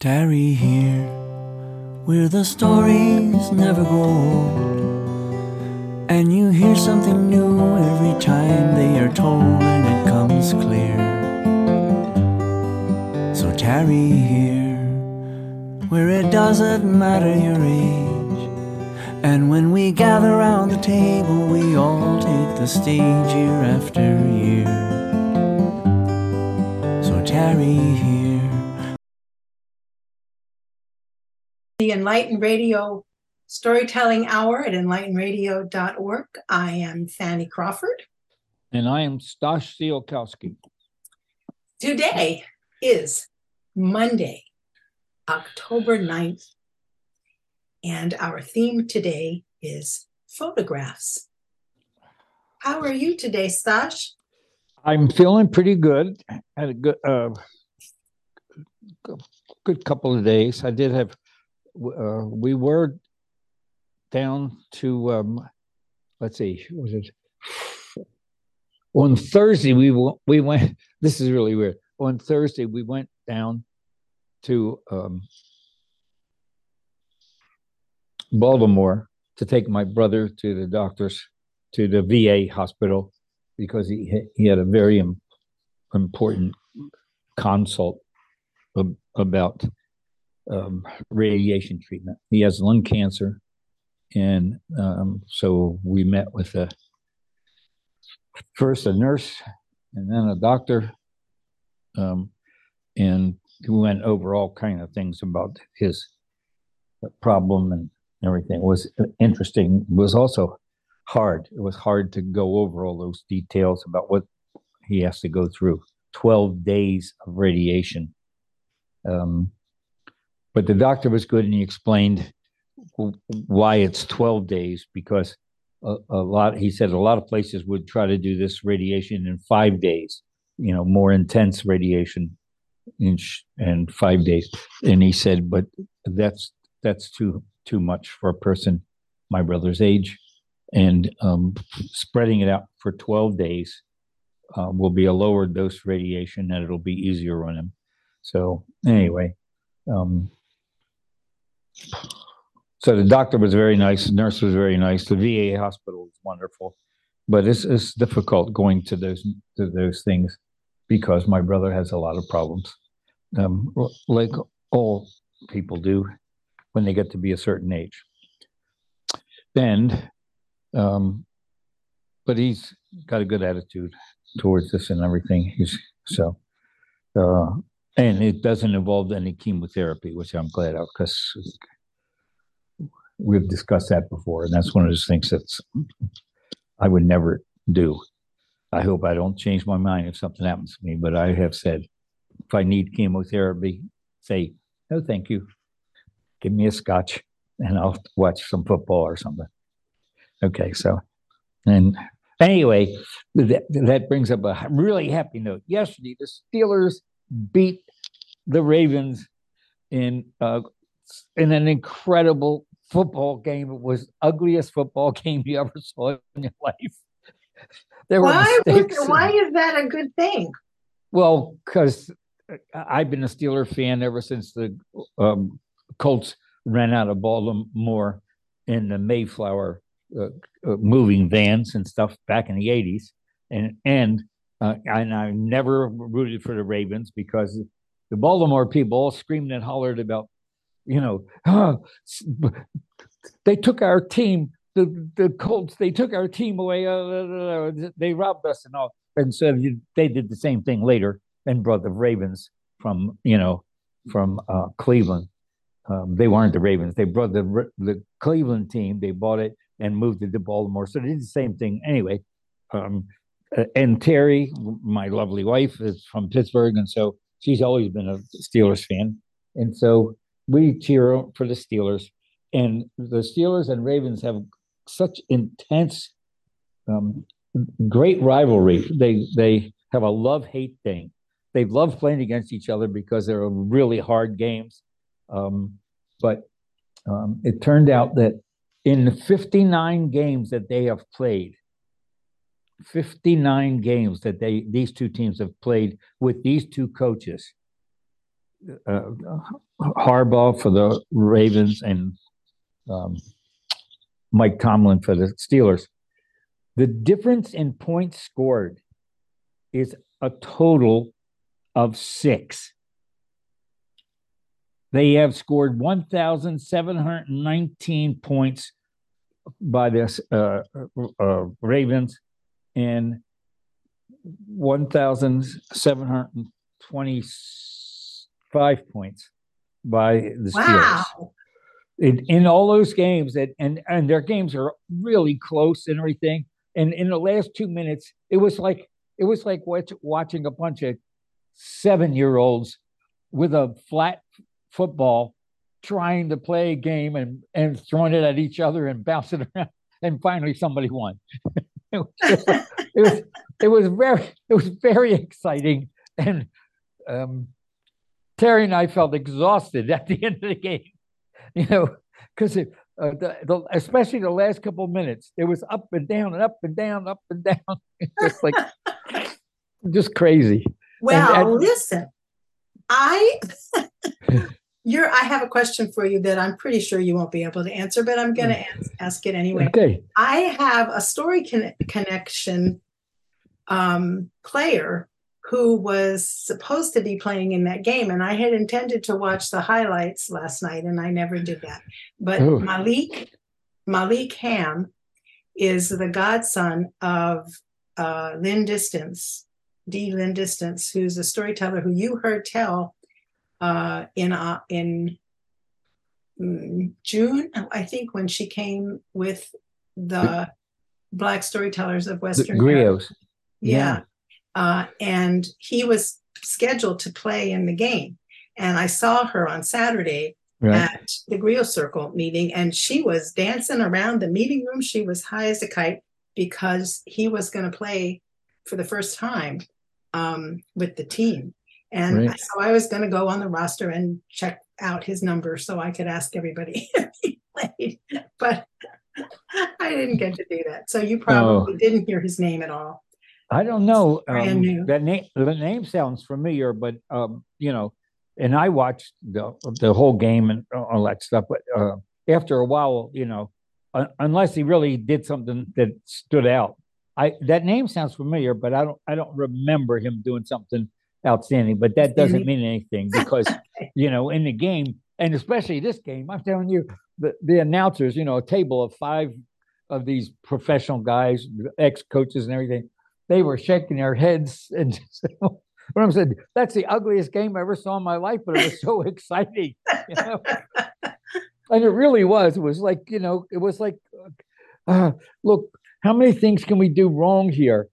Tarry here, where the stories never grow old, and you hear something new every time they are told, and it comes clear. So tarry here, where it doesn't matter your age, and when we gather round the table, we all take the stage year after year. So tarry here. The Enlightened Radio Storytelling Hour at enlightenradio.org. I am Fanny Crawford. And I am Stash Tsiolkowski. Today is Monday, October 9th, and our theme today is photographs. How are you today, Stash? I'm feeling pretty good. Had a good couple of days. I did have. We were down to let's see, was it on Thursday? We went. This is really weird. On Thursday, we went down to Baltimore to take my brother to the doctors, to the VA hospital, because he had a very important consult about radiation treatment. He has lung cancer, and so we met with first a nurse and then a doctor, and we went over all kind of things about his problem and everything. It was interesting. It was also hard. It was hard to go over all those details about what he has to go through. 12 days of radiation. But the doctor was good, and he explained why it's 12 days, because he said a lot of places would try to do this radiation in 5 days, more intense radiation in 5 days. And he said, but that's too much for a person my brother's age, and spreading it out for 12 days will be a lower dose radiation, and it'll be easier on him. So anyway, so the doctor was very nice, the nurse was very nice, the VA hospital was wonderful, but it's difficult going to those things because my brother has a lot of problems, like all people do when they get to be a certain age. And but he's got a good attitude towards this and everything. And it doesn't involve any chemotherapy, which I'm glad of, because we've discussed that before, and that's one of those things that I would never do. I hope I don't change my mind if something happens to me, but I have said, if I need chemotherapy, say, no, thank you. Give me a scotch, and I'll watch some football or something. Okay, so, and anyway, that brings up a really happy note. Yesterday, the Steelers beat the Ravens in an incredible football game. It was the ugliest football game you ever saw in your life. There were mistakes. Why is that a good thing? Well, because I've been a Steeler fan ever since the Colts ran out of Baltimore in the Mayflower moving vans and stuff back in the 80s. And I never rooted for the Ravens because the Baltimore people all screamed and hollered about, they took our team, the Colts, they took our team away. They robbed us and all. And so they did the same thing later and brought the Ravens from Cleveland. They weren't the Ravens. They brought the Cleveland team. They bought it and moved it to Baltimore. So they did the same thing anyway. And Terry, my lovely wife, is from Pittsburgh, and so she's always been a Steelers fan. And so we cheer for the Steelers. And the Steelers and Ravens have such intense, great rivalry. They have a love-hate thing. They love playing against each other because they're really hard games. But it turned out that in the 59 games that they have played, 59 games that these two teams have played with these two coaches, Harbaugh for the Ravens and Mike Tomlin for the Steelers. The difference in points scored is a total of 6. They have scored 1,719 points by the Ravens and 1,725 points by the Steelers. Wow. In all those games, and their games are really close and everything. And in the last 2 minutes, it was like watching a bunch of 7-year-olds with a flat football trying to play a game and throwing it at each other and bouncing around, and finally somebody won. it was very exciting, and Terry and I felt exhausted at the end of the game, because especially the last couple of minutes, it was up and down and up and down, up and down. Just like just crazy. Well, listen, I have a question for you that I'm pretty sure you won't be able to answer, but I'm going to ask it anyway. Okay. I have a story connection player who was supposed to be playing in that game, and I had intended to watch the highlights last night, and I never did that. But Malik Ham is the godson of Lynn Distance, Lynn Distance, who's a storyteller who you heard tell in June, I think, when she came with the Black Storytellers of Western Griots. Yeah. And he was scheduled to play in the game. And I saw her on Saturday at the Griot Circle meeting, and she was dancing around the meeting room. She was high as a kite because he was going to play for the first time with the team. And so I was going to go on the roster and check out his number so I could ask everybody if he played. But I didn't get to do that. So you probably didn't hear his name at all. I don't know. Brand new. The name sounds familiar, but and I watched the whole game and all that stuff. But after a while, unless he really did something that stood out, that name sounds familiar, but I don't remember him doing something outstanding. But that doesn't mean anything because in the game, and especially this game, I'm telling you, the announcers, a table of 5 of these professional guys, ex-coaches and everything, they were shaking their heads and I said, that's the ugliest game I ever saw in my life, but it was so exciting. And it really was. It was like, look, how many things can we do wrong here?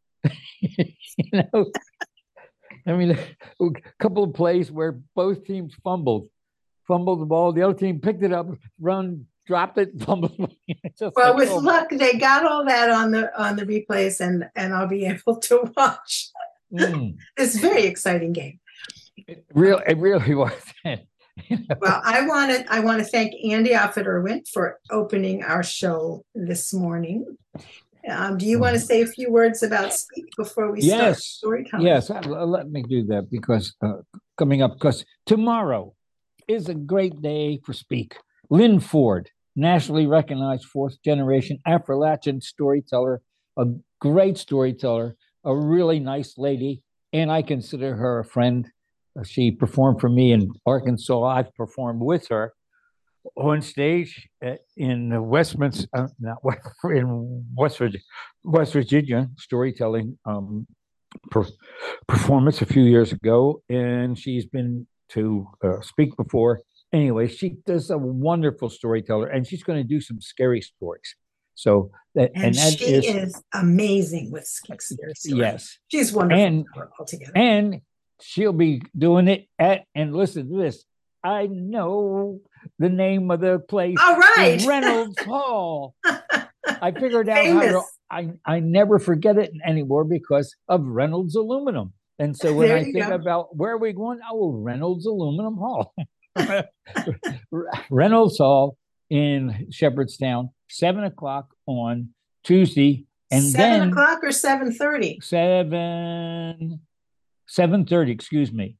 I mean, a couple of plays where both teams fumbled the ball. The other team picked it up, dropped it, fumbled. Well, with luck, they got all that on the replays, and I'll be able to watch this very exciting game. It really was. Well, I want to thank Andy Offit-Irwin for opening our show this morning. Do you want to say a few words about Speak before we start storytelling? Yes, let me do that because coming up, because tomorrow is a great day for Speak. Lynn Ford, nationally recognized 4th-generation Appalachian storyteller, a great storyteller, a really nice lady, and I consider her a friend. She performed for me in Arkansas. I've performed with her on stage in Westminster, in West Virginia, storytelling performance a few years ago, and she's been to Speak before. Anyway, she does a wonderful storyteller, and she's going to do some scary stories. So that she is amazing with scary stories. Yes, she's wonderful altogether. And she'll be doing it and listen to this. I know the name of the place. All right, Reynolds Hall. I figured out I never forget it anymore because of Reynolds Aluminum. And so when I think about where are we going, Reynolds Aluminum Hall. Reynolds Hall in Shepherdstown, 7:00 on Tuesday, and 7:00 or 7:30. 7:30. Excuse me.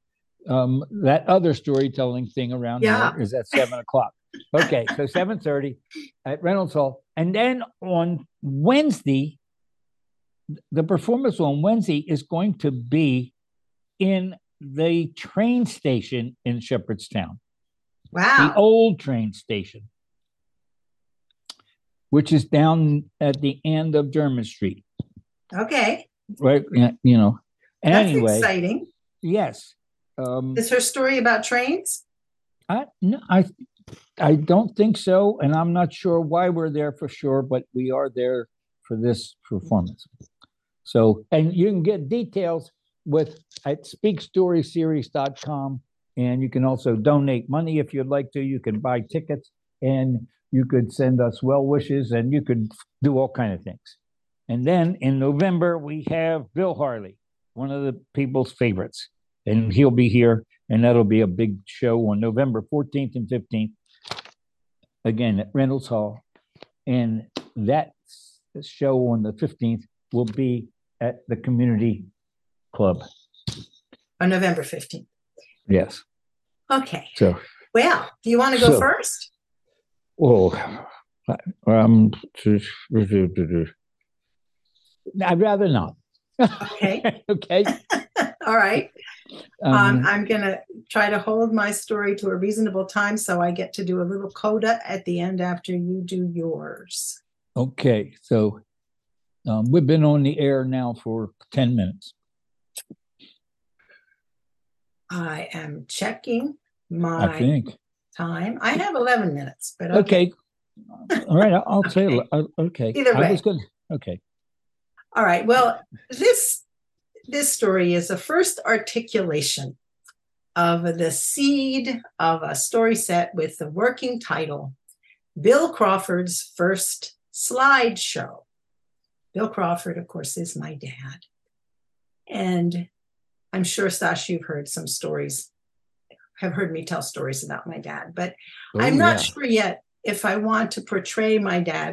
that other storytelling thing around there is at 7:00. Okay, so 7:30 at Reynolds Hall. And then on Wednesday, the performance on Wednesday is going to be in the train station in Shepherdstown. Wow. The old train station, which is down at the end of German Street. Okay. Right. Anyway. That's exciting. Yes. Is her story about trains? No, I don't think so. And I'm not sure why we're there for sure, but we are there for this performance. So, and you can get details at speakstoryseries.com. And you can also donate money if you'd like to. You can buy tickets and you could send us well wishes and you could do all kinds of things. And then in November, we have Bill Harley, one of the people's favorites. And he'll be here, and that'll be a big show on November 14th and 15th, again, at Reynolds Hall. And that show on the 15th will be at the Community Club. On November 15th. Yes. Okay. So, well, do you want to go first? Oh, I'd rather not. Okay. Okay. All right. I'm going to try to hold my story to a reasonable time so I get to do a little coda at the end after you do yours. Okay. So we've been on the air now for 10 minutes. I am checking my time. I have 11 minutes, but okay. All right. I'll say okay. Either way. I was good. Okay. All right. Well, this story is the first articulation of the seed of a story set with the working title, Bill Crawford's First Slideshow. Bill Crawford, of course, is my dad. And I'm sure, Stash, you've heard some stories, have heard me tell stories about my dad, but I'm not sure yet if I want to portray my dad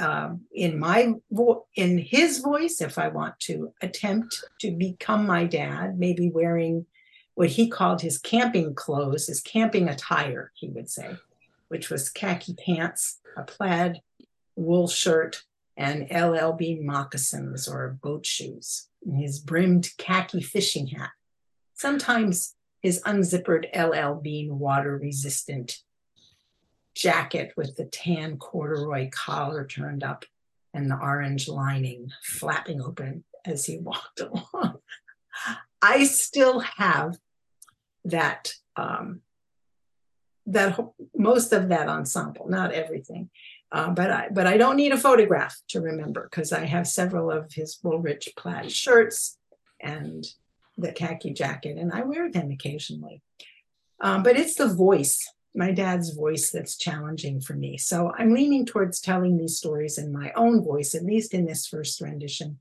in his voice, if I want to attempt to become my dad, maybe wearing what he called his camping clothes, his camping attire, he would say, which was khaki pants, a plaid wool shirt, and LL Bean moccasins or boat shoes, and his brimmed khaki fishing hat. Sometimes his unzippered LL Bean water-resistant jacket with the tan corduroy collar turned up and the orange lining flapping open as he walked along. I still have that, most of that ensemble, not everything. But I don't need a photograph to remember because I have several of his Woolrich plaid shirts and the khaki jacket, and I wear them occasionally. But it's the voice, my dad's voice, that's challenging for me. So I'm leaning towards telling these stories in my own voice, at least in this first rendition.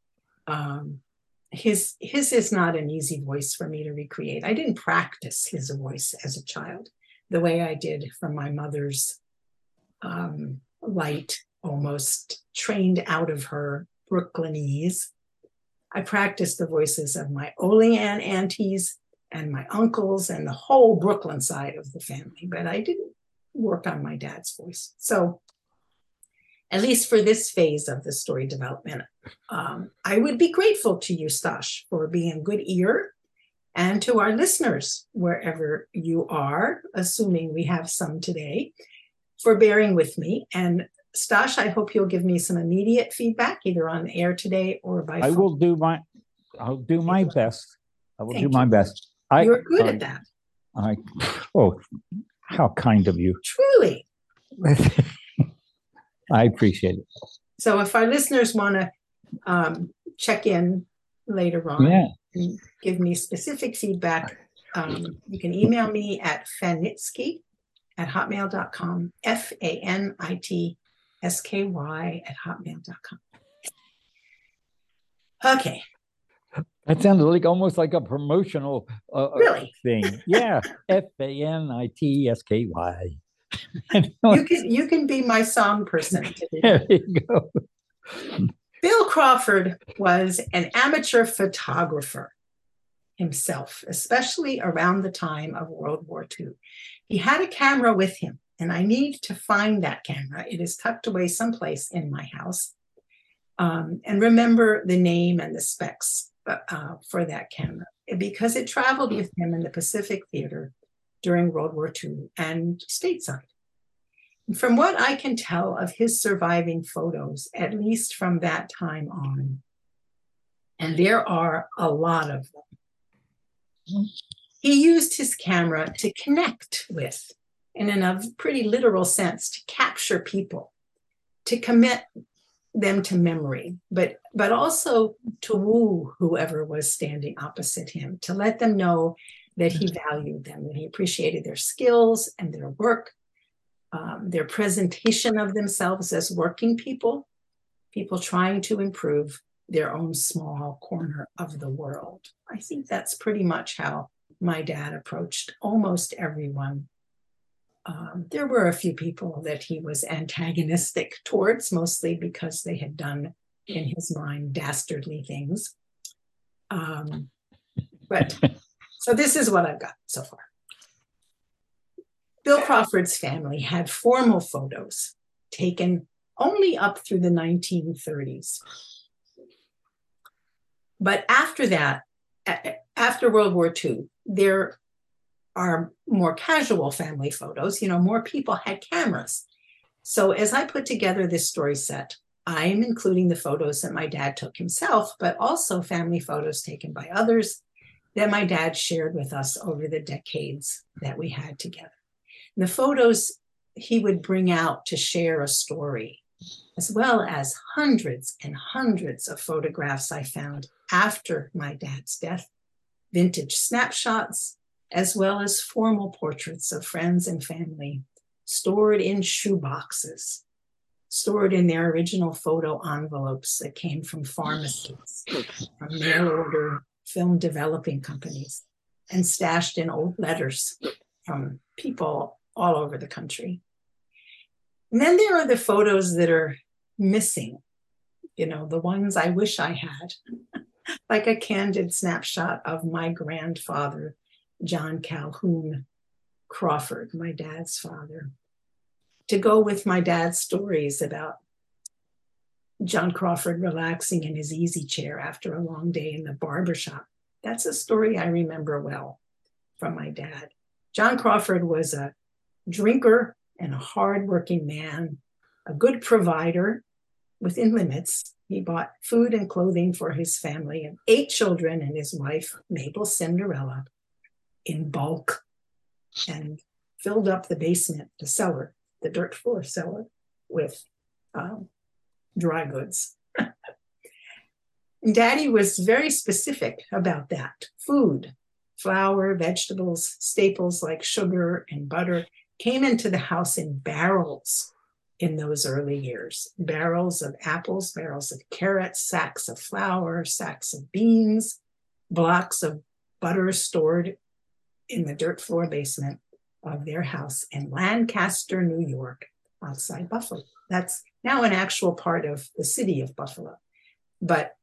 His is not an easy voice for me to recreate. I didn't practice his voice as a child the way I did from my mother's light, almost trained out of her Brooklynese. I practiced the voices of my Olean aunties and my uncles and the whole Brooklyn side of the family, but I didn't work on my dad's voice. So at least for this phase of the story development, I would be grateful to you, Stash, for being a good ear, and to our listeners, wherever you are, assuming we have some today, for bearing with me. And Stash, I hope you'll give me some immediate feedback, either on the air today or by phone. I'll do my best. I will do my best. You're good at that. How kind of you. Truly. I appreciate it. So if our listeners want to check in later on and give me specific feedback, you can email me at fanitsky@hotmail.com, fanitsky@hotmail.com. Okay. That sounded like almost like a promotional thing. Yeah. FANITSKY. You can be my song person today. There you go. Bill Crawford was an amateur photographer. himself, especially around the time of World War II. He had a camera with him, and I need to find that camera. It is tucked away someplace in my house. And remember the name and the specs for that camera, because it traveled with him in the Pacific Theater during World War II and stateside. From what I can tell of his surviving photos, at least from that time on, and there are a lot of them, he used his camera to connect with, and in a pretty literal sense, to capture people, to commit them to memory, but also to woo whoever was standing opposite him, to let them know that he valued them, that he appreciated their skills and their work, their presentation of themselves as working people trying to improve their own small corner of the world. I think that's pretty much how my dad approached almost everyone. There were a few people that he was antagonistic towards, mostly because they had done, in his mind, dastardly things. But so this is what I've got so far. Bill Crawford's family had formal photos taken only up through the 1930s. But after that, after World War II, there are more casual family photos. More people had cameras. So as I put together this story set, I'm including the photos that my dad took himself, but also family photos taken by others that my dad shared with us over the decades that we had together. The photos he would bring out to share a story, as well as hundreds and hundreds of photographs I found after my dad's death, vintage snapshots, as well as formal portraits of friends and family stored in shoeboxes, stored in their original photo envelopes that came from pharmacies, from mail order film developing companies, and stashed in old letters from people all over the country. And then there are the photos that are missing, the ones I wish I had, like a candid snapshot of my grandfather, John Calhoun Crawford, my dad's father, to go with my dad's stories about John Crawford relaxing in his easy chair after a long day in the barbershop. That's a story I remember well from my dad. John Crawford was a drinker and a hardworking man, a good provider within limits. He bought food and clothing for his family of 8 children and his wife, Mabel Cinderella, in bulk, and filled up the basement, the cellar, the dirt floor cellar, with dry goods. And Daddy was very specific about that. Food, flour, vegetables, staples like sugar and butter came into the house in barrels in those early years. Barrels of apples, barrels of carrots, sacks of flour, sacks of beans, blocks of butter stored in the dirt floor basement of their house in Lancaster, New York, outside Buffalo. That's now an actual part of the city of Buffalo. But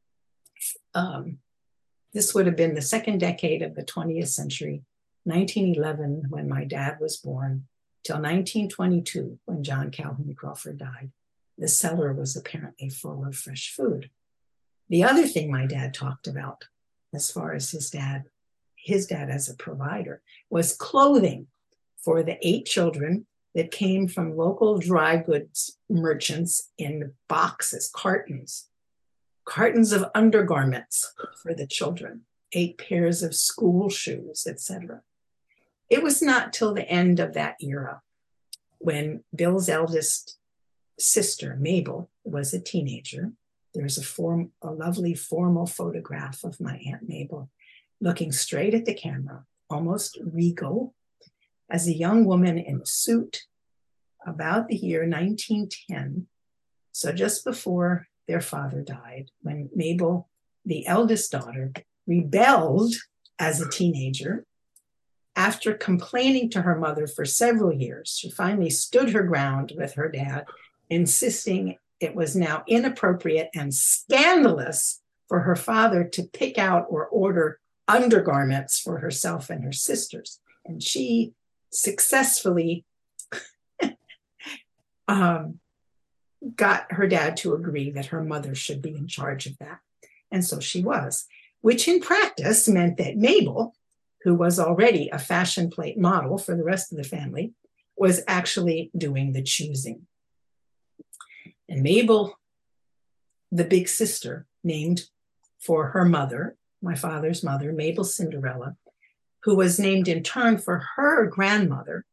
this would have been the second decade of the 20th century, 1911, when my dad was born, till 1922, when John Calhoun Crawford died. The cellar was apparently full of fresh food. The other thing my dad talked about, as far as his dad as a provider, was clothing for the 8 children that came from local dry goods merchants in boxes, cartons of undergarments for the children, 8 pairs of school shoes, etc. It was not till the end of that era, when Bill's eldest sister, Mabel, was a teenager. There's a lovely formal photograph of my Aunt Mabel looking straight at the camera, almost regal, as a young woman in a suit, about the year 1910, so just before their father died, when Mabel, the eldest daughter, rebelled as a teenager. After complaining to her mother for several years, she finally stood her ground with her dad, insisting it was now inappropriate and scandalous for her father to pick out or order undergarments for herself and her sisters. And she successfully got her dad to agree that her mother should be in charge of that. And so she was, which in practice meant that Mabel, who was already a fashion plate model for the rest of the family, was actually doing the choosing. And Mabel, the big sister, named for her mother, my father's mother, Mabel Cinderella, who was named in turn for her grandmother,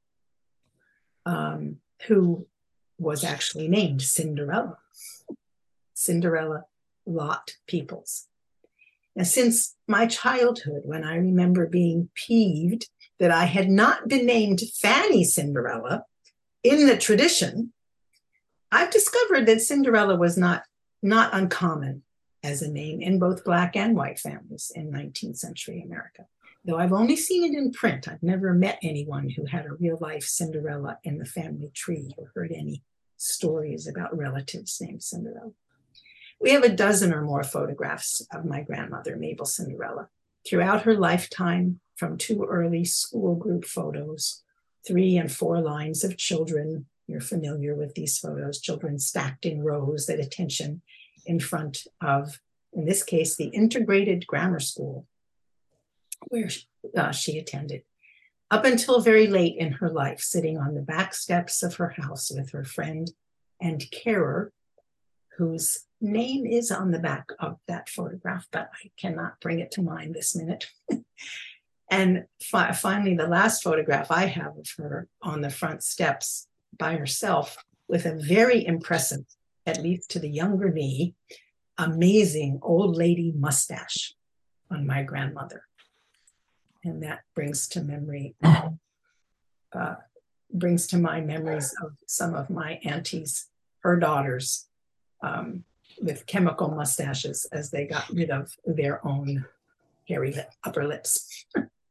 who was actually named Cinderella, Cinderella Lott Peoples. Now, since my childhood, when I remember being peeved that I had not been named Fanny Cinderella in the tradition, I've discovered that Cinderella was not uncommon as a name in both Black and white families in 19th century America. Though I've only seen it in print, I've never met anyone who had a real life Cinderella in the family tree or heard any stories about relatives named Cinderella. We have a dozen or more photographs of my grandmother, Mabel Cinderella, throughout her lifetime, from 2 early school group photos, 3 and 4 lines of children. You're familiar with these photos, children stacked in rows at attention in front of, in this case, the integrated grammar school where she attended, up until very late in her life, sitting on the back steps of her house with her friend and carer, whose name is on the back of that photograph, but I cannot bring it to mind this minute. And finally, the last photograph I have of her on the front steps by herself with a very impressive, at least to the younger me, amazing old lady mustache on my grandmother. And that brings to memory, brings to my memories of some of my aunties, her daughters, with chemical mustaches as they got rid of their own hairy upper lips.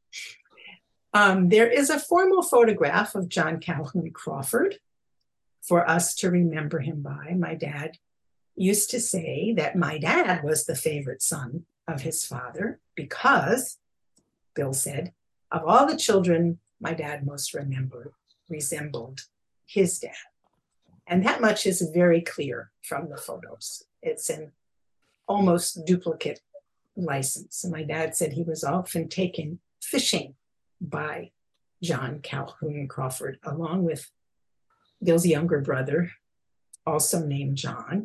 There is a formal photograph of John Calhoun Crawford for us to remember him by. My dad used to say that my dad was the favorite son of his father because, Bill said, of all the children, my dad most resembled his dad. And that much is very clear from the photos. It's an almost duplicate license. And my dad said he was often taken fishing by John Calhoun Crawford, along with Bill's younger brother, also named John.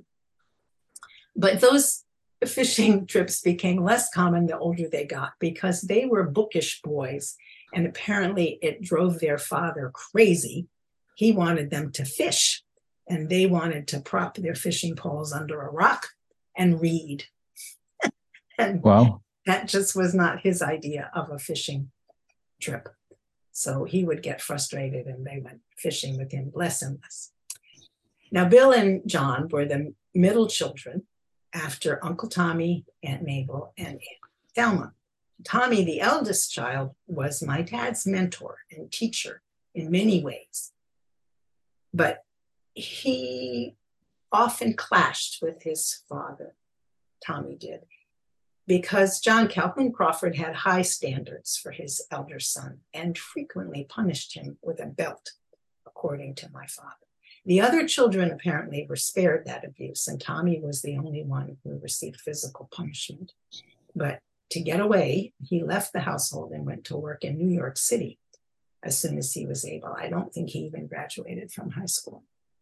But those fishing trips became less common the older they got because they were bookish boys. And apparently it drove their father crazy. He wanted them to fish, and they wanted to prop their fishing poles under a rock and read. And wow, that just was not his idea of a fishing trip. So he would get frustrated and they went fishing with him less and less. Now, Bill and John were the middle children after Uncle Tommy, Aunt Mabel, and Aunt Thelma. Tommy, the eldest child, was my dad's mentor and teacher in many ways. But he often clashed with his father, Tommy did, because John Calhoun Crawford had high standards for his elder son and frequently punished him with a belt, according to my father. The other children apparently were spared that abuse, and Tommy was the only one who received physical punishment. But to get away, he left the household and went to work in New York City as soon as he was able. I don't think he even graduated from high school.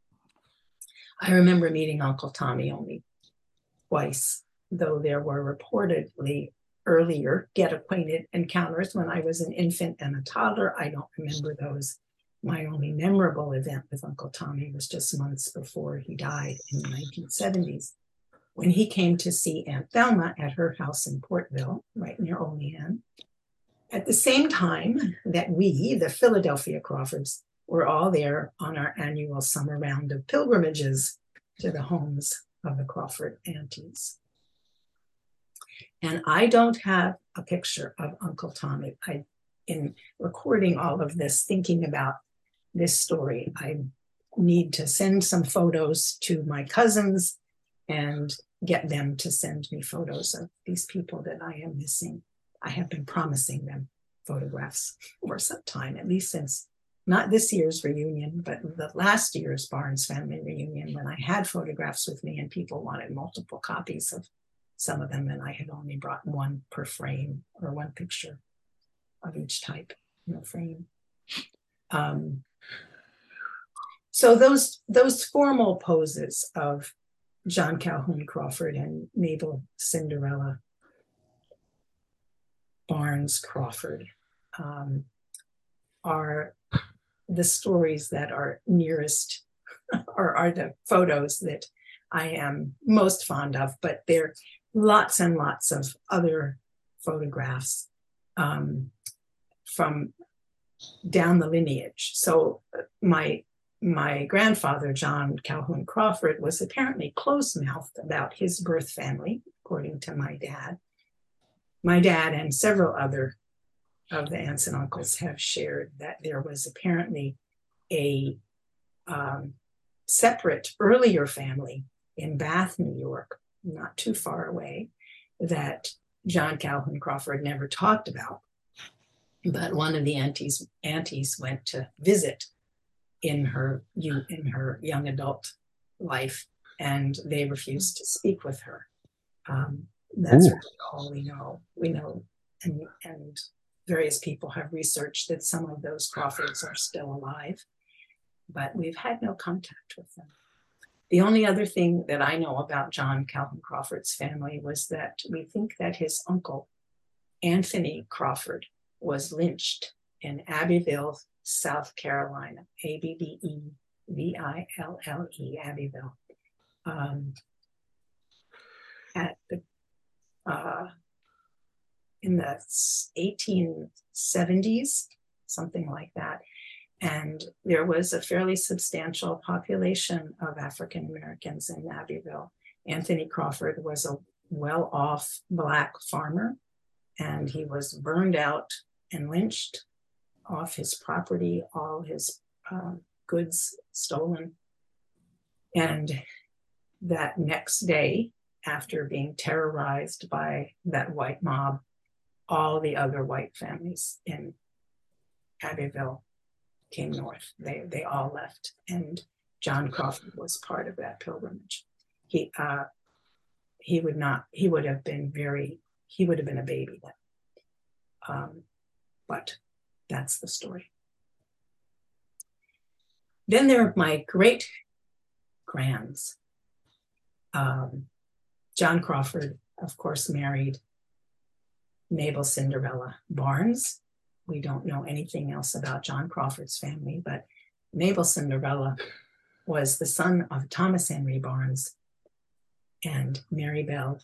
I remember meeting Uncle Tommy only twice, though there were reportedly earlier get-acquainted encounters when I was an infant and a toddler. I don't remember those. My only memorable event with Uncle Tommy was just months before he died in the 1970s, when he came to see Aunt Thelma at her house in Portville, right near Olean, at the same time that we, the Philadelphia Crawfords, were all there on our annual summer round of pilgrimages to the homes of the Crawford aunties. And I don't have a picture of Uncle Tommy. In recording all of this, thinking about this story, I need to send some photos to my cousins and get them to send me photos of these people that I am missing. I have been promising them photographs for some time, at least since not this year's reunion, but the last year's Barnes family reunion, when I had photographs with me and people wanted multiple copies of some of them, and I had only brought one per frame, or one picture of each type in the frame. So those formal poses of John Calhoun Crawford and Mabel Cinderella Barnes Crawford are the stories that are nearest, or are the photos that I am most fond of, but there are lots and lots of other photographs from down the lineage. So my grandfather, John Calhoun Crawford, was apparently close-mouthed about his birth family, according to my dad. My dad and several other of the aunts and uncles have shared that there was apparently a separate earlier family in Bath, New York, not too far away, that John Calhoun Crawford never talked about. But one of the aunties went to visit in her young adult life, and they refused to speak with her. That's really all we know. We know, and various people have researched that some of those Crawfords are still alive, but we've had no contact with them. The only other thing that I know about John Calhoun Crawford's family was that we think that his uncle, Anthony Crawford, was lynched in Abbeville, South Carolina, Abbeville, Abbeville, at the in the 1870s, something like that. And there was a fairly substantial population of African Americans in Abbeville. Anthony Crawford was a well-off Black farmer, and he was burned out and lynched, off his property, all his goods stolen. And that next day, after being terrorized by that white mob, all the other white families in Abbeville came north. They all left, and John Crawford was part of that pilgrimage. He would have been a baby then. But that's the story. Then there are my great grands. John Crawford, of course, married Mabel Cinderella Barnes. We don't know anything else about John Crawford's family, but Mabel Cinderella was the son of Thomas Henry Barnes and Mary Bell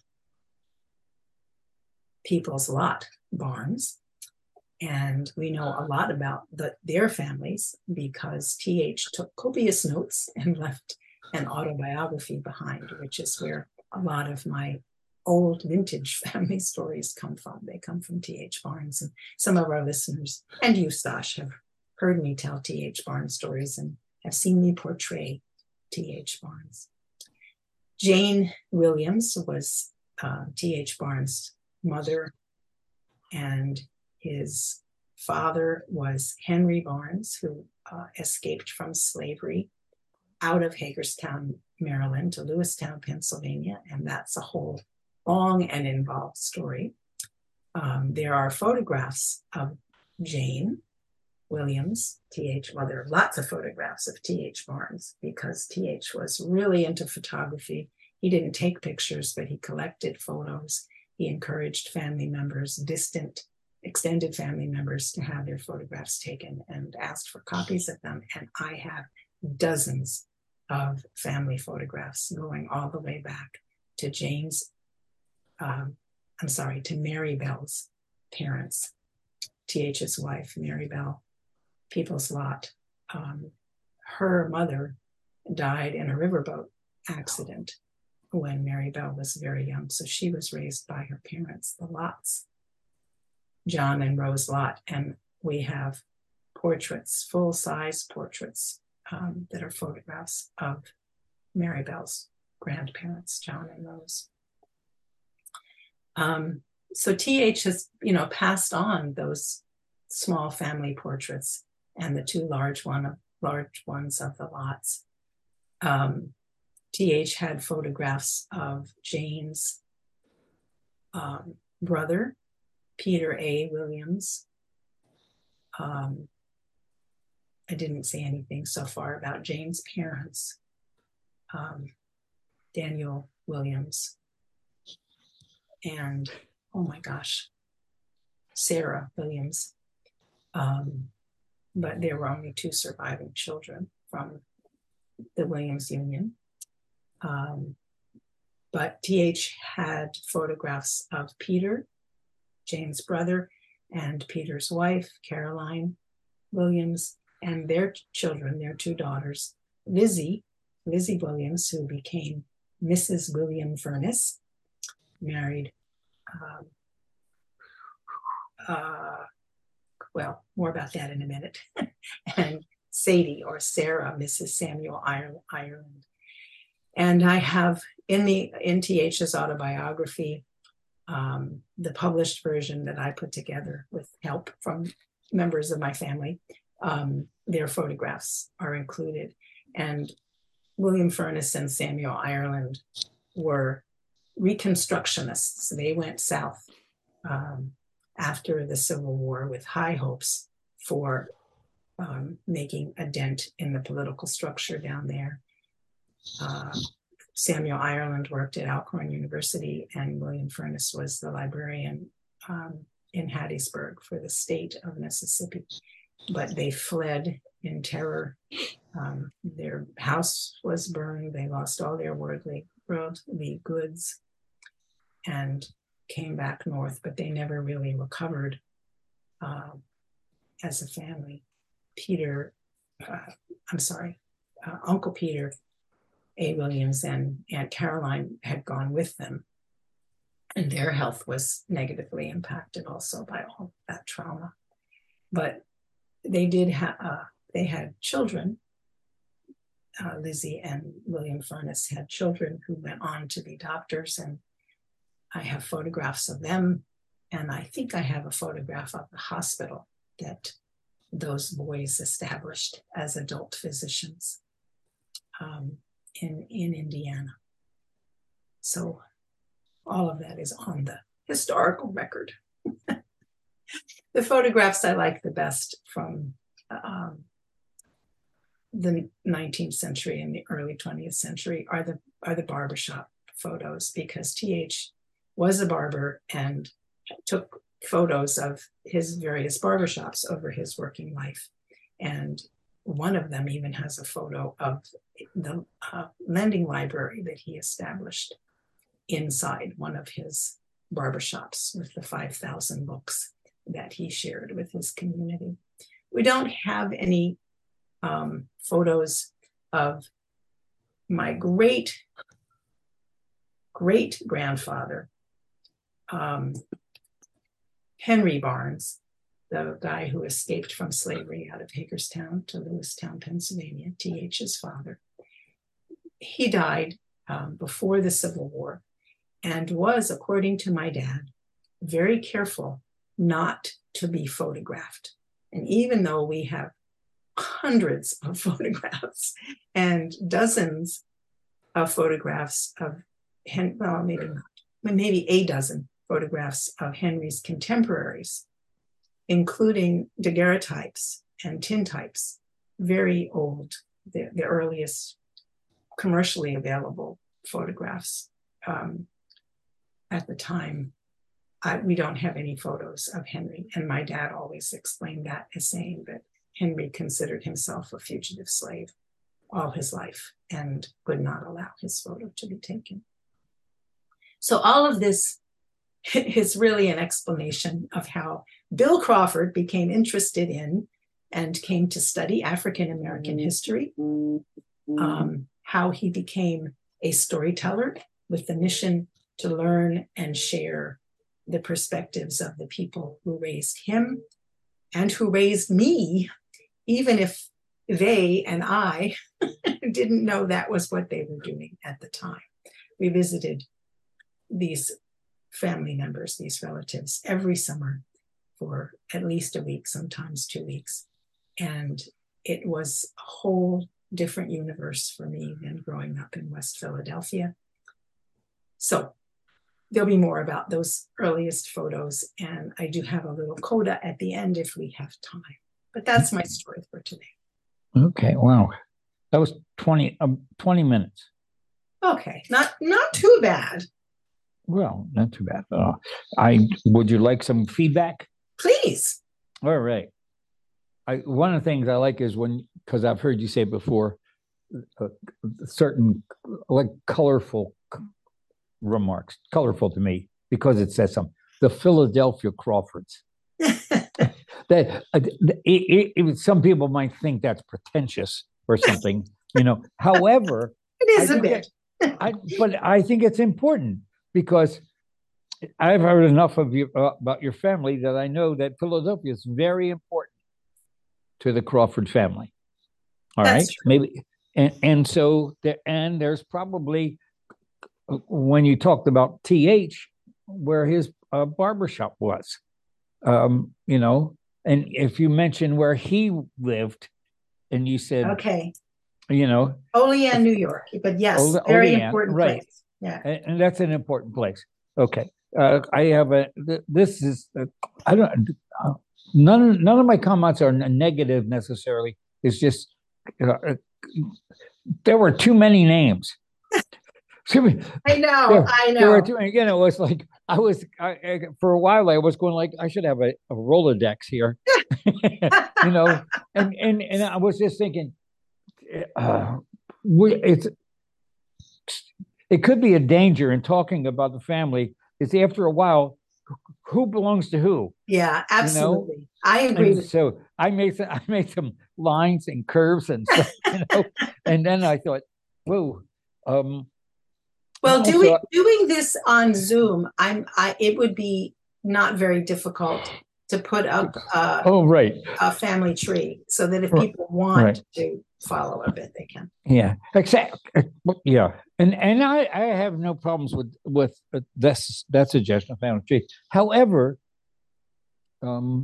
Peoples Lot Barnes. And we know a lot about their families because T.H. took copious notes and left an autobiography behind, which is where a lot of my old vintage family stories come from. They come from T.H. Barnes, and some of our listeners and you, Stosh, have heard me tell T.H. Barnes stories and have seen me portray T.H. Barnes. Jane Williams was T.H. Barnes' mother, and his father was Henry Barnes, who escaped from slavery out of Hagerstown, Maryland to Lewistown, Pennsylvania, and that's a whole long and involved story. There are photographs of Jane Williams, T.H. Well, there are lots of photographs of T.H. Barnes because T.H. was really into photography. He didn't take pictures, but he collected photos. He encouraged family members, distant, extended family members, to have their photographs taken and asked for copies of them. And I have dozens of family photographs going all the way back to to Mary Bell's parents, T.H.'s wife, Mary Bell Peoples Lot. Her mother died in a riverboat accident when Mary Bell was very young. So she was raised by her parents, the Lots, John and Rose Lot. And we have portraits, full-size portraits that are photographs of Mary Bell's grandparents, John and Rose. So TH has, passed on those small family portraits and the two large ones of the lots. TH had photographs of Jane's brother, Peter A. Williams. I didn't say anything so far about Jane's parents, Daniel Williams, and oh my gosh, Sarah Williams. But there were only 2 surviving children from the Williams Union. But TH had photographs of Peter, Jane's brother, and Peter's wife, Caroline Williams, and their children, their 2 daughters, Lizzie Williams, who became Mrs. William Furness, married, well, more about that in a minute, and Sadie, or Sarah, Mrs. Samuel Ireland. And I have in TH's autobiography, the published version that I put together with help from members of my family, their photographs are included. And William Furness and Samuel Ireland were Reconstructionists. They went south after the Civil War with high hopes for making a dent in the political structure down there. Samuel Ireland worked at Alcorn University, and William Furness was the librarian in Hattiesburg for the state of Mississippi. But they fled in terror. Their house was burned. They lost all their worldly goods and came back north, but they never really recovered as a family. Uncle Peter A. Williams and Aunt Caroline had gone with them, and their health was negatively impacted also by all that trauma. But they had children. Lizzie and William Furness had children who went on to be doctors, and I have photographs of them, and I think I have a photograph of the hospital that those boys established as adult physicians in Indiana. So all of that is on the historical record. The photographs I like the best from the 19th century and the early 20th century are the barbershop photos, because TH was a barber and took photos of his various barbershops over his working life. And one of them even has a photo of the lending library that he established inside one of his barbershops with the 5,000 books that he shared with his community. We don't have any photos of my great-grandfather, Henry Barnes, the guy who escaped from slavery out of Hagerstown to Lewistown, Pennsylvania, TH's father. He died before the Civil War and was, according to my dad, very careful not to be photographed. And even though we have hundreds of photographs and dozens of photographs of maybe a dozen photographs of Henry's contemporaries, including daguerreotypes and tintypes, very old, the earliest commercially available photographs at the time. We don't have any photos of Henry, and my dad always explained that as saying that Henry considered himself a fugitive slave all his life and would not allow his photo to be taken. So all of this is really an explanation of how Bill Crawford became interested in and came to study African American history, how he became a storyteller with the mission to learn and share the perspectives of the people who raised him and who raised me, even if they and I didn't know that was what they were doing at the time. We visited these family members, these relatives, every summer for at least a week, sometimes 2 weeks. And it was a whole different universe for me than growing up in West Philadelphia. So there'll be more about those earliest photos. And I do have a little coda at the end if we have time. But that's my story for today. Okay, wow. That was 20 minutes. Okay, not too bad. Well, not too bad. Would you like some feedback? Please. All right. One of the things I like is because I've heard you say before, certain like colorful remarks, colorful to me because it says something. The Philadelphia Crawfords. Some people might think that's pretentious or something, However, it is a bit. But I think it's important because I've heard enough of you about your family that I know that Philadelphia is very important to the Crawford family. All right, maybe, and so there's probably when you talked about TH, where his barbershop was, and if you mention where he lived, and you said, okay, Olean, New York, but yes, very important right. place. Yeah, and that's an important place. Okay, I have this is I don't. None of my comments are negative necessarily. It's just there were too many names. I know. There were too many. It's like for a while I was going like I should have a Rolodex here, and I was just thinking, it could be a danger in talking about the family. Is after a while, who belongs to who? Yeah, absolutely. I agree. So I made some lines and curves and stuff, and then I thought, whoa. Well, doing this on Zoom, it would be not very difficult to put up a family tree so that if people want to follow a bit, they can. Yeah, exactly. Yeah, and I have no problems with that suggestion of family tree. However, I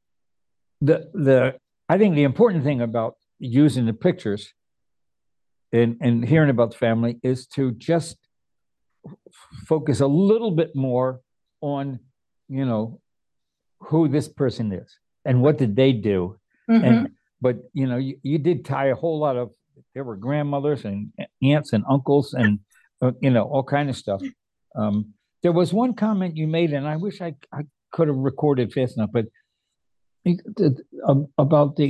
think the important thing about using the pictures and hearing about the family is to just focus a little bit more on who this person is and what did they do. But you did tie a whole lot of, there were grandmothers and aunts and uncles and all kind of stuff. There was one comment you made, and I wish I could have recorded fast enough, but about the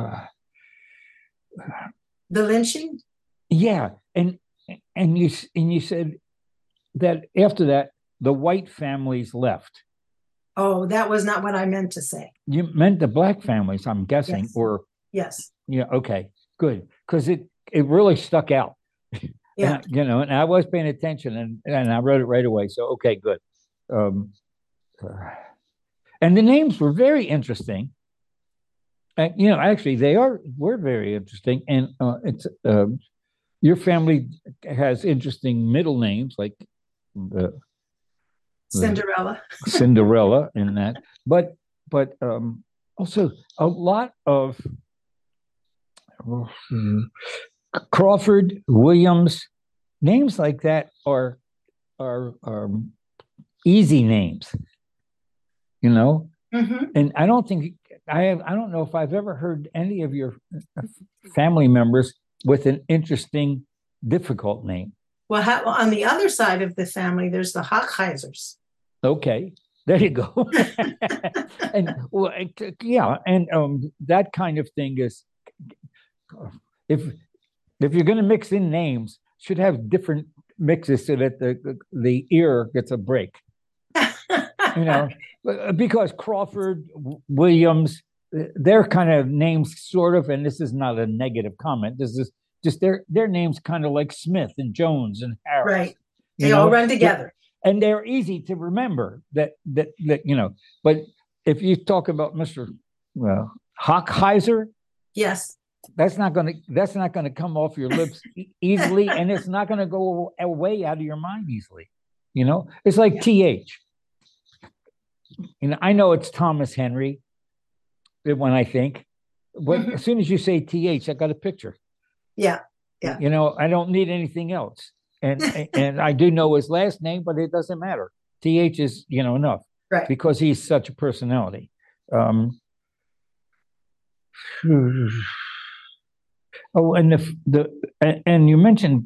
lynching. Yeah, and you said that after that the white families left. Oh, that was not what I meant to say. You meant the black families, I'm guessing, yes. or yes. Yeah, okay, good, because it really stuck out. Yeah, and I was paying attention, and I wrote it right away. So okay, good. And the names were very interesting. Actually, were very interesting, and it's your family has interesting middle names like Cinderella in that, but also a lot of Crawford, Williams, names like that are easy names, and I don't know if I've ever heard any of your family members with an interesting, difficult name. Well, on the other side of the family, there's the Hochheisers. Okay, there you go. And that kind of thing is, if you're going to mix in names, should have different mixes so that the ear gets a break. Because Crawford, Williams, they're kind of names sort of, and this is not a negative comment. This is just their names kind of like Smith and Jones and Harris. Right. They all run together. And they're easy to remember that. But if you talk about Mr. Hochheiser, yes, that's not going to come off your lips easily, and it's not going to go away out of your mind easily. It's like TH. I know it's Thomas Henry when I think, but as soon as you say TH, I got a picture. Yeah. I don't need anything else. And I do know his last name, but it doesn't matter. TH is, enough. Right. Because he's such a personality. Oh, and and you mentioned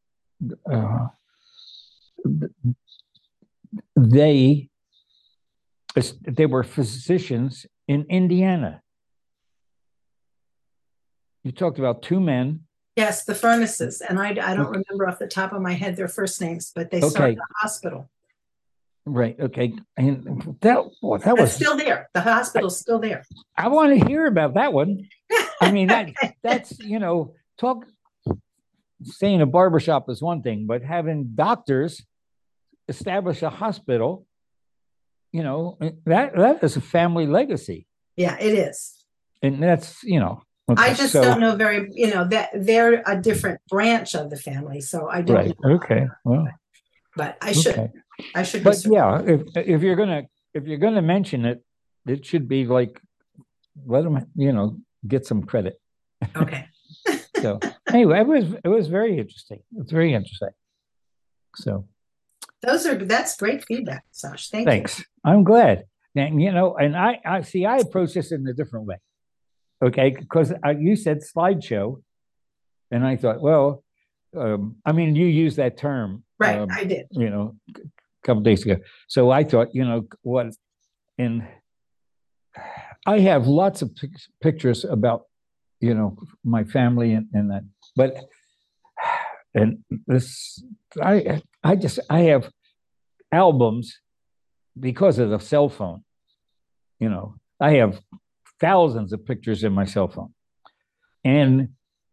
they were physicians in Indiana. You talked about two men. Yes, the Furnaces, and I don't remember off the top of my head their first names, but they started the hospital. Right. Okay. And that was still there. The hospital's still there. I want to hear about that one. I mean, that's saying a barbershop is one thing, but having doctors establish a hospital, that is a family legacy. Yeah, it is. And that's, okay, I just don't know that they're a different branch of the family. So I don't know. Okay. Well, but I should. Okay. I should. But yeah, if you're gonna mention it, it should be like, let them, get some credit. Okay. So anyway, it was very interesting. It's very interesting. So that's great feedback, Sash. Thanks. I'm glad. And and I see I approach this in a different way. Okay, because you said slideshow, and I thought, well, you used that term. Right, I did. A couple of days ago. So I thought, what, and I have lots of pictures about, my family and that, but, and this, I have albums because of the cell phone. I have thousands of pictures in my cell phone, and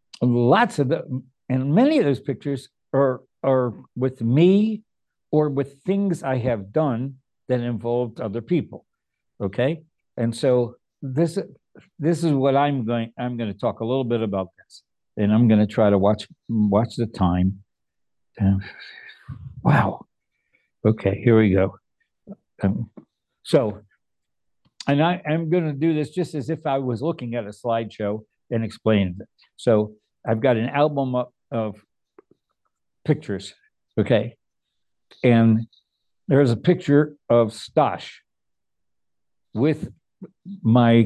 many of those pictures are with me or with things I have done that involved other people. Okay. And so this is what I'm going to talk a little bit about this, and I'm going to try to watch the time. Wow. Okay, here we go. And I'm going to do this just as if I was looking at a slideshow and explaining it. So I've got an album of pictures. Okay. And there's a picture of Stash with my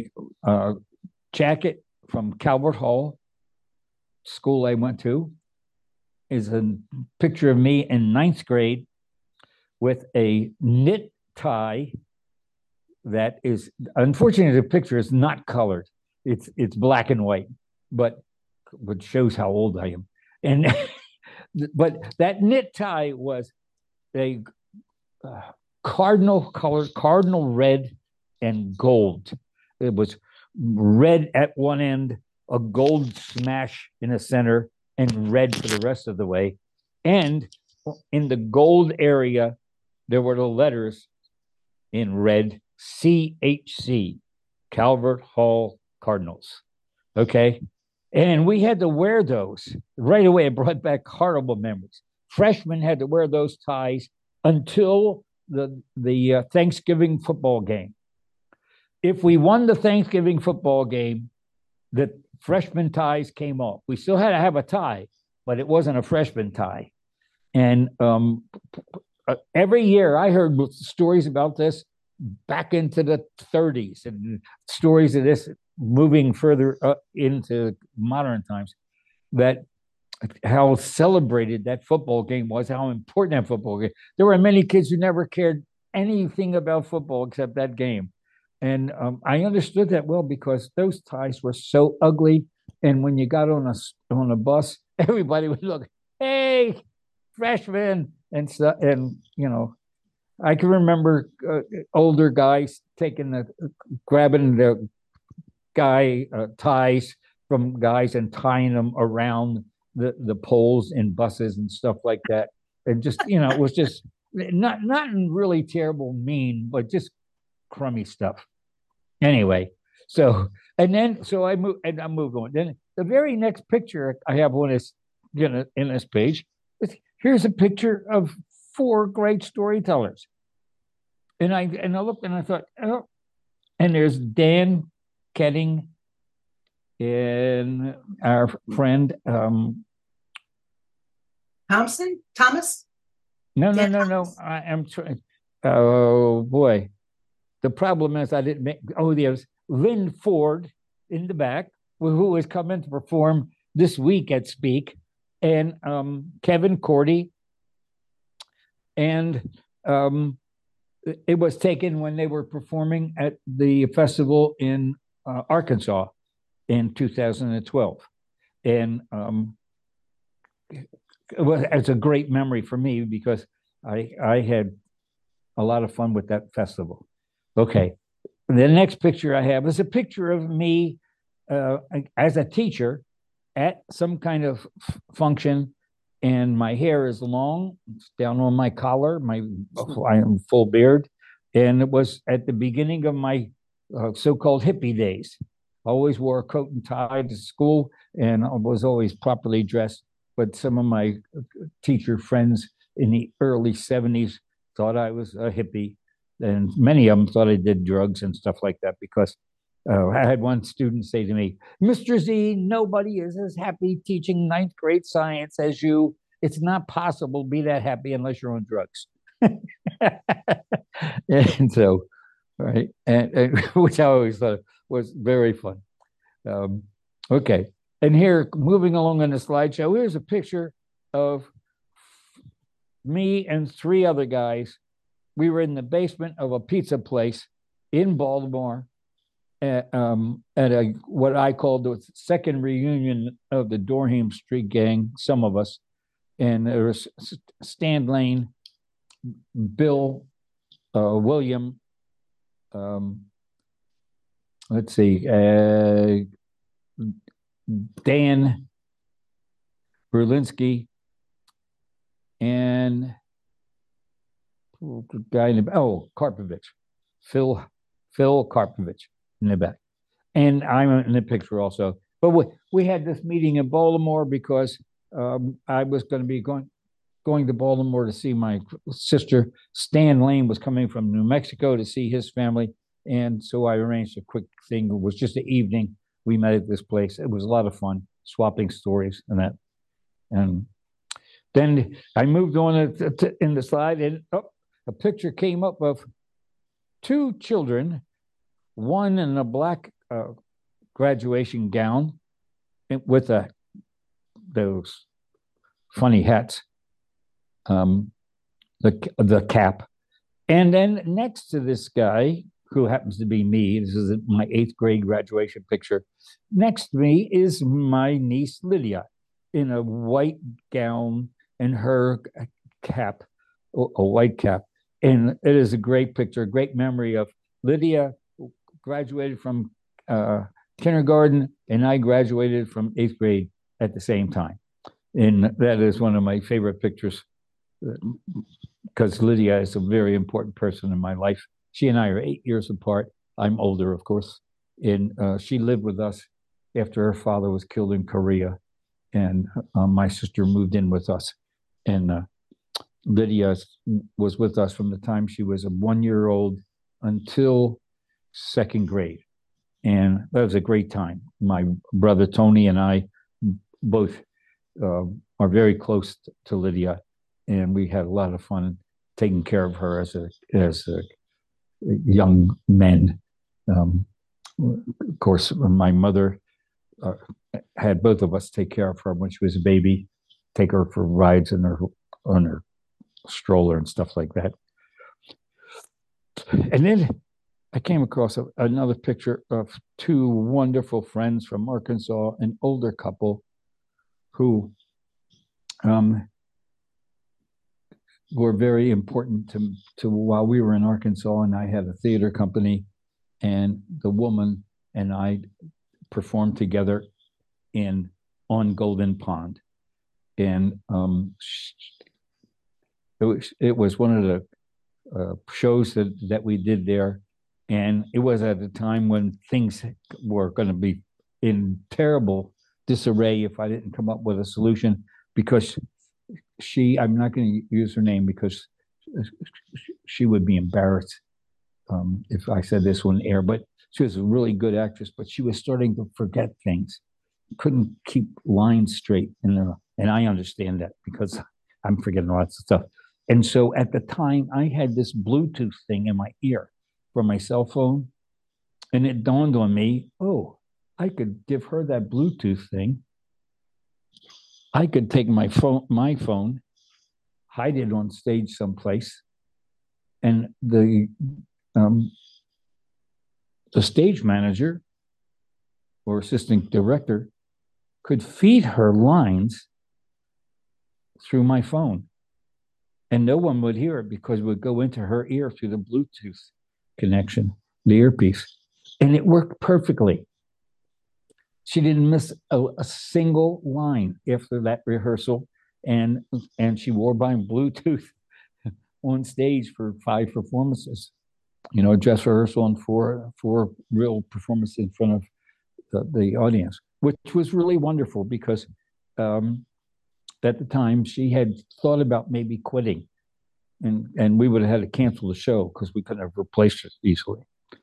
jacket from Calvert Hall, school I went to. Is a picture of me in 9th grade with a knit tie that is, unfortunately, the picture is not colored. It's black and white, but which shows how old I am. And but that knit tie was a cardinal color, cardinal red and gold. It was red at one end, a gold smash in the center, and red for the rest of the way. And in the gold area, there were the letters in red, CHC, Calvert Hall Cardinals. Okay. And we had to wear those right away. It brought back horrible memories. Freshmen had to wear those ties until the Thanksgiving football game. If we won the Thanksgiving football game, the freshman ties came off. We still had to have a tie, but it wasn't a freshman tie. And every year I heard stories about this back into the 30s and stories of this moving further into modern times, that how celebrated that football game was, how important that football game. There were many kids who never cared anything about football except that game. And I understood that well, because those ties were so ugly. And when you got on a bus, everybody would look, hey, freshman. And so, and I can remember older guys grabbing the guy ties from guys and tying them around the poles in buses and stuff like that. And just, it was just not really terrible mean, but just crummy stuff. Anyway, so I moved on. Then the very next picture I have on this, in this page, here's a picture of 4 great storytellers. And I looked and I thought, oh, and there's Dan Ketting and our friend Thomas. No. Thomas? I am trying. Oh boy, the problem is I didn't make. Oh, there's Lynn Ford in the back, who has come in to perform this week at Speak, and Kevin Cordy, and it was taken when they were performing at the festival in Arkansas in 2012, and it's a great memory for me because I had a lot of fun with that festival. Okay, the next picture I have is a picture of me as a teacher at some kind of function, and my hair is long, it's down on my collar, I am full beard, and it was at the beginning of my so-called hippie days. I always wore a coat and tie to school, and I was always properly dressed. But some of my teacher friends in the early 70s thought I was a hippie, and many of them thought I did drugs and stuff like that because I had one student say to me, Mr. Z, nobody is as happy teaching 9th grade science as you. It's not possible to be that happy unless you're on drugs. And so, right, and which I always thought was very fun. Okay. And here, moving along on the slideshow, here's a picture of me and 3 other guys. We were in the basement of a pizza place in Baltimore at what I called the second reunion of the Dorheim Street Gang, some of us. And there was Stan Lane, Bill, William, let's see, Dan Berlinski, and the guy in the Karpovich, Phil Karpovich in the back, and I'm in the picture also. But we had this meeting in Baltimore because I was going to be going to Baltimore to see my sister. Stan Lane was coming from New Mexico to see his family, and so I arranged a quick thing. It was just an evening. We met at this place. It was a lot of fun, swapping stories and that. And then I moved on in the slide, and a picture came up of 2 children, one in a black graduation gown with those funny hats, the cap, and then next to this guy, who happens to be me. This is my 8th grade graduation picture. Next to me is my niece, Lydia, in a white gown and her cap, a white cap. And it is a great picture, a great memory of Lydia graduated from kindergarten, and I graduated from 8th grade at the same time. And that is one of my favorite pictures because Lydia is a very important person in my life. She and I are 8 years apart. I'm older, of course. And she lived with us after her father was killed in Korea. And my sister moved in with us. And Lydia was with us from the time she was a 1-year-old until 2nd grade. And that was a great time. My brother Tony and I both are very close to Lydia. And we had a lot of fun taking care of her as a young men. Of course, my mother had both of us take care of her when she was a baby, take her for rides on her stroller and stuff like that. And then I came across another picture of 2 wonderful friends from Arkansas, an older couple who were very important to while we were in Arkansas, and I had a theater company, and the woman and I performed together on Golden Pond, and it was one of the shows that we did there, and it was at a time when things were going to be in terrible disarray if I didn't come up with a solution, because I'm not going to use her name because she would be embarrassed if I said this on air, but she was a really good actress, but she was starting to forget things, couldn't keep lines straight. And I understand that because I'm forgetting lots of stuff. And so at the time, I had this Bluetooth thing in my ear from my cell phone. And it dawned on me, oh, I could give her that Bluetooth thing. I could take my phone, hide it on stage someplace, and the stage manager or assistant director could feed her lines through my phone. And no one would hear it because it would go into her ear through the Bluetooth connection, the earpiece. And it worked perfectly. She didn't miss a single line after that rehearsal. And she wore by Bluetooth on stage for 5 performances. You know, dress rehearsal and four real performances in front of the audience, which was really wonderful because at the time she had thought about maybe quitting, and we would have had to cancel the show because we couldn't have replaced her easily.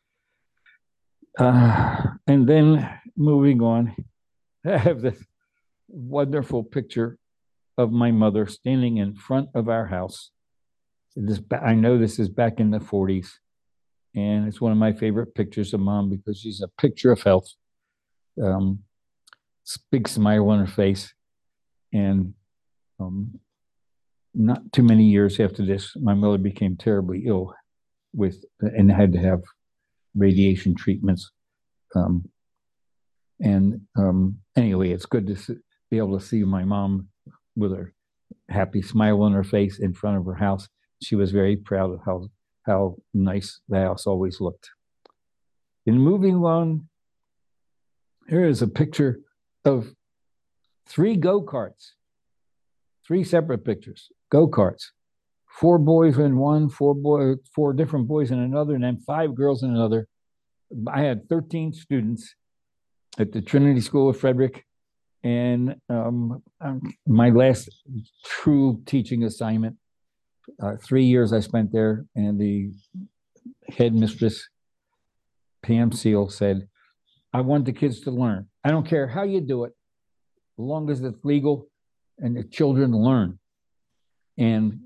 And then moving on, I have this wonderful picture of my mother standing in front of our house. I know this is back in the 40s, and it's one of my favorite pictures of Mom because she's a picture of health. Big smile on her face. And not too many years after this, my mother became terribly ill and had to have radiation treatments. Anyway, it's good to be able to see my mom with her happy smile on her face in front of her house. She was very proud of how nice the house always looked. In moving on, here is a picture of 3 go-karts, 3 separate pictures, go-karts, 4 boys in one, 4 different boys in another, and then 5 girls in another. I had 13 students at the Trinity School of Frederick, and my last true teaching assignment, 3 years I spent there, and the headmistress, Pam Seal, said, I want the kids to learn. I don't care how you do it, as long as it's legal and the children learn. And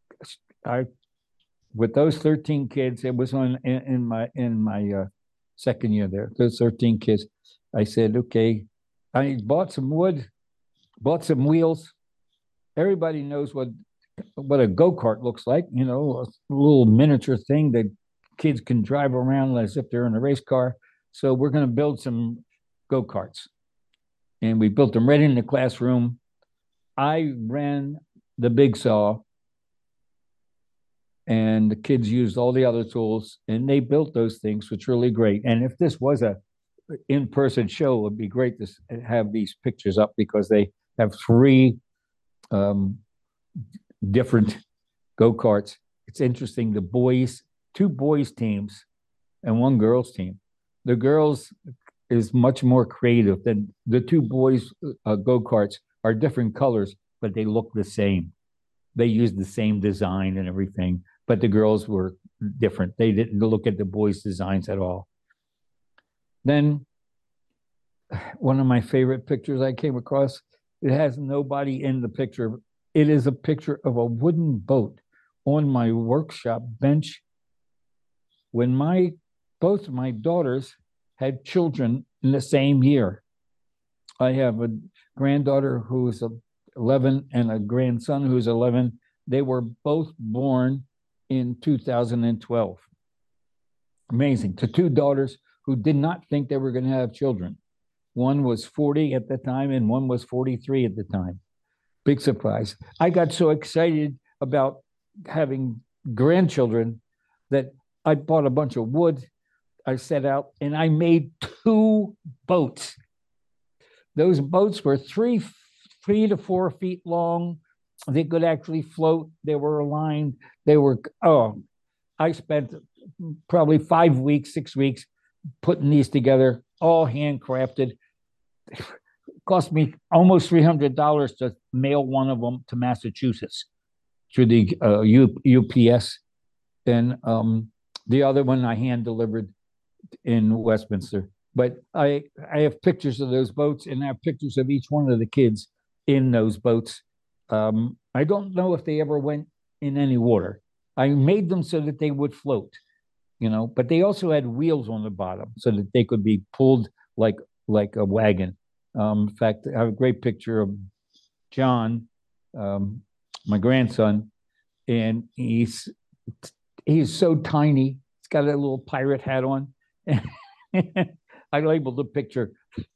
with those 13 kids, it was in my second year there, those 13 kids, I said, okay, I bought some wood, bought some wheels. Everybody knows what a go-kart looks like, you know, a little miniature thing that kids can drive around as if they're in a race car. So we're going to build some go-karts. And we built them right in the classroom. I ran the big saw, and the kids used all the other tools, and they built those things, which was really great. And if this was a in-person show, it would be great to have these pictures up because they have 3 different go-karts. It's interesting, 2 boys teams and 1 girls team. The girls is much more creative than the 2 boys go-karts are different colors, but they look the same. They use the same design and everything, but the girls were different. They didn't look at the boys' designs at all. Then one of my favorite pictures I came across, it has nobody in the picture. It is a picture of a wooden boat on my workshop bench when both my daughters had children in the same year. I have a granddaughter who's 11 and a grandson who's 11. They were both born in 2012. Amazing. To 2 daughters who did not think they were going to have children. One was 40 at the time and one was 43 at the time. Big surprise. I got so excited about having grandchildren that I bought a bunch of wood. I set out and I made 2 boats. Those boats were 3 to 4 feet long. They could actually float. They were aligned. I spent probably 5 weeks, 6 weeks putting these together, all handcrafted. cost me almost $300 to mail one of them to Massachusetts through the UPS, and the other one I hand delivered in Westminster. But I have pictures of those boats, and I have pictures of each one of the kids in those boats. I don't know if they ever went in any water. I made them so that they would float, but they also had wheels on the bottom so that they could be pulled like a wagon. In fact, I have a great picture of John, my grandson, and he's so tiny. He's got a little pirate hat on. I labeled the picture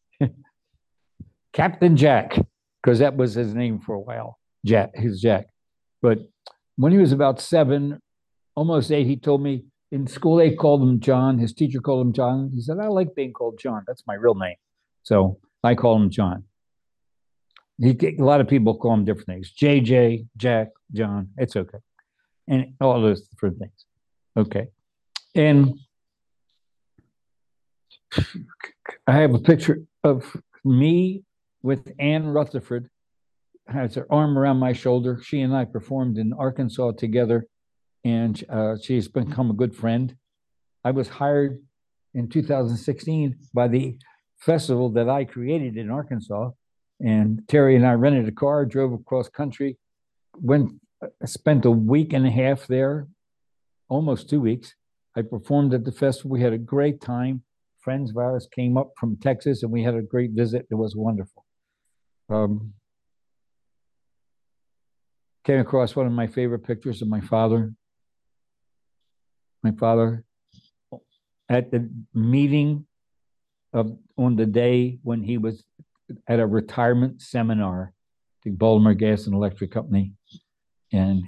Captain Jack, because that was his name for a while. Jack. But when he was about 7, almost 8, he told me in school they called him John. His teacher called him John. He said, I like being called John. That's my real name. So I call him John. A lot of people call him different things. JJ, Jack, John. It's okay. And all those different things. Okay. And I have a picture of me with Ann Rutherford, has her arm around my shoulder. She and I performed in Arkansas together, and she's become a good friend. I was hired in 2016 by the festival that I created in Arkansas, and Terry and I rented a car, drove across country, spent a week and a half there, almost 2 weeks. I performed at the festival. We had a great time. Friends of ours came up from Texas, and we had a great visit. It was wonderful. Came across one of my favorite pictures of my father. My father at the meeting on the day when he was at a retirement seminar, the Baltimore Gas and Electric Company, and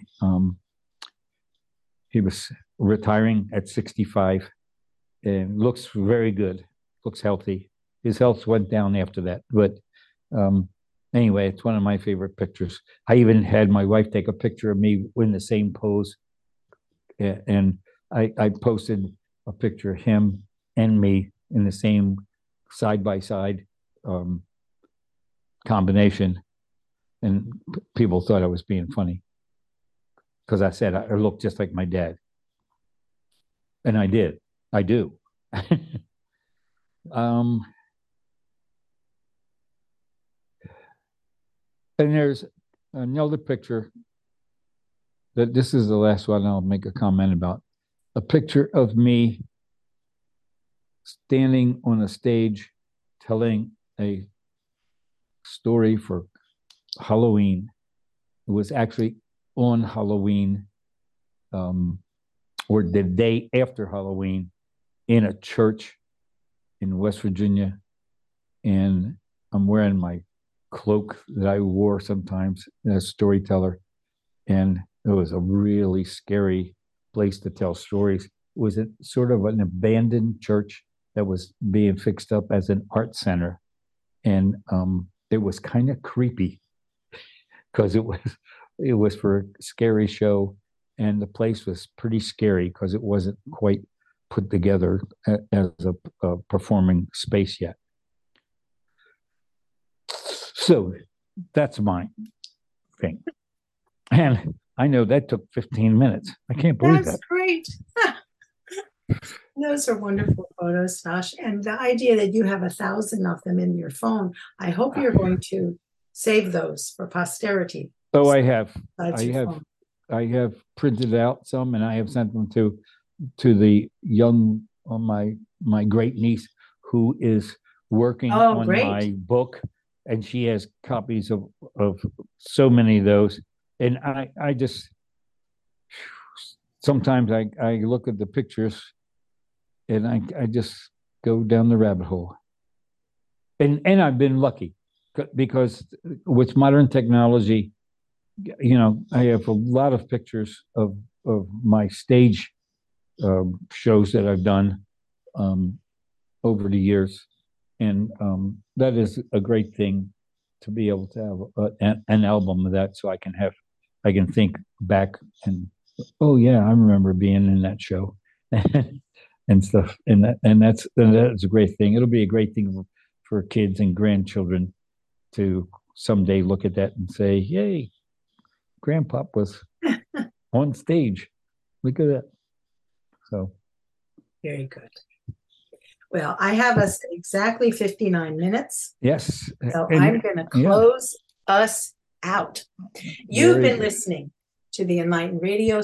he was retiring at 65, and looks very good, looks healthy. His health went down after that, but anyway, it's one of my favorite pictures. I even had my wife take a picture of me in the same pose, and I posted a picture of him and me in the same side-by-side combination, and people thought I was being funny because I said I look just like my dad, and I did. I do. And there's another picture that this is the last one I'll make a comment about. A picture of me standing on a stage telling a story for Halloween. It was actually on Halloween, or the day after Halloween, in a church in West Virginia. And I'm wearing my cloak that I wore sometimes as a storyteller. And it was a really scary place to tell stories. It was sort of an abandoned church that was being fixed up as an art center. And it was kind of creepy because it was for a scary show. And the place was pretty scary because it wasn't quite put together as a performing space yet. So that's my thing. And I know that took 15 minutes. I can't believe that. That's great. Those are wonderful photos, Josh. And the idea that you have 1,000 of them in your phone, I hope you're going to save those for posterity. Oh, I have printed out some, and I have sent them to the young, my great niece, who is working on my book, and she has copies of so many of those. And I just sometimes I look at the pictures, and I just go down the rabbit hole. And I've been lucky because with modern technology, I have a lot of pictures of my stage shows that I've done over the years, and that is a great thing to be able to have an album of that, so I can think back and, oh yeah, I remember being in that show and stuff, and that's a great thing. It'll be a great thing for kids and grandchildren to someday look at that and say, "Yay, Grandpa was on stage. Look at that." So very good. Well, I have us exactly 59 minutes. yes, So I'm going to close us out. You've been listening to the Enlightened Radio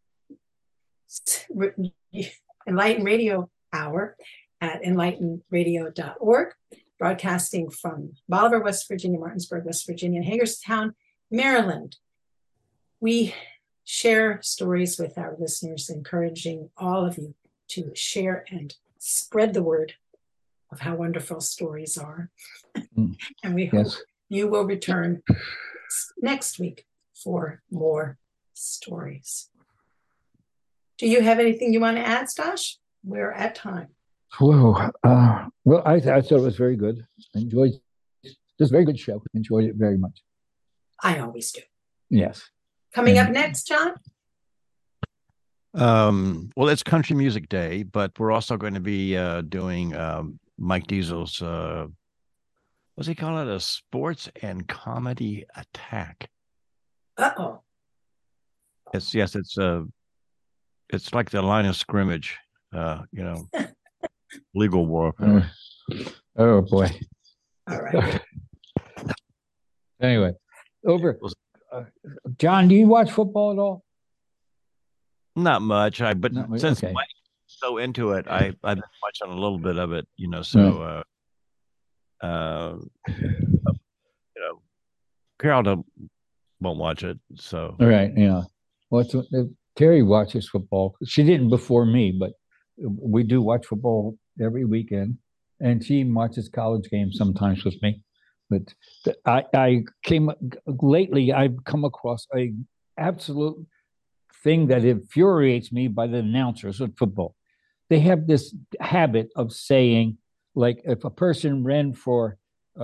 Hour at enlightenradio.org, broadcasting from Bolivar, West Virginia, Martinsburg, West Virginia, and Hagerstown, Maryland. We share stories with our listeners, encouraging all of you to share and spread the word of how wonderful stories are. And we hope you will return next week for more stories. Do you have anything you want to add, Stosh? We're at time. Whoa. Well, I thought it was very good. Enjoyed this very good show. Enjoyed it very much. I always do. Yes. Coming up next, John? Well, it's Country Music Day, but we're also going to be doing Mike Diesel's, what's he call it? A sports and comedy attack. Uh-oh. It's like the line of scrimmage, legal warfare. Oh boy. All right. Anyway, John, do you watch football at all? Not much. Since Mike's so into it, I've been watching a little bit of it, so Carol won't watch it. So all right, yeah. Well, Terry watches football. She didn't before me, but we do watch football every weekend, and she watches college games sometimes with me. But I've come across a absolute thing that infuriates me by the announcers of football. They have this habit of saying, like, if a person ran for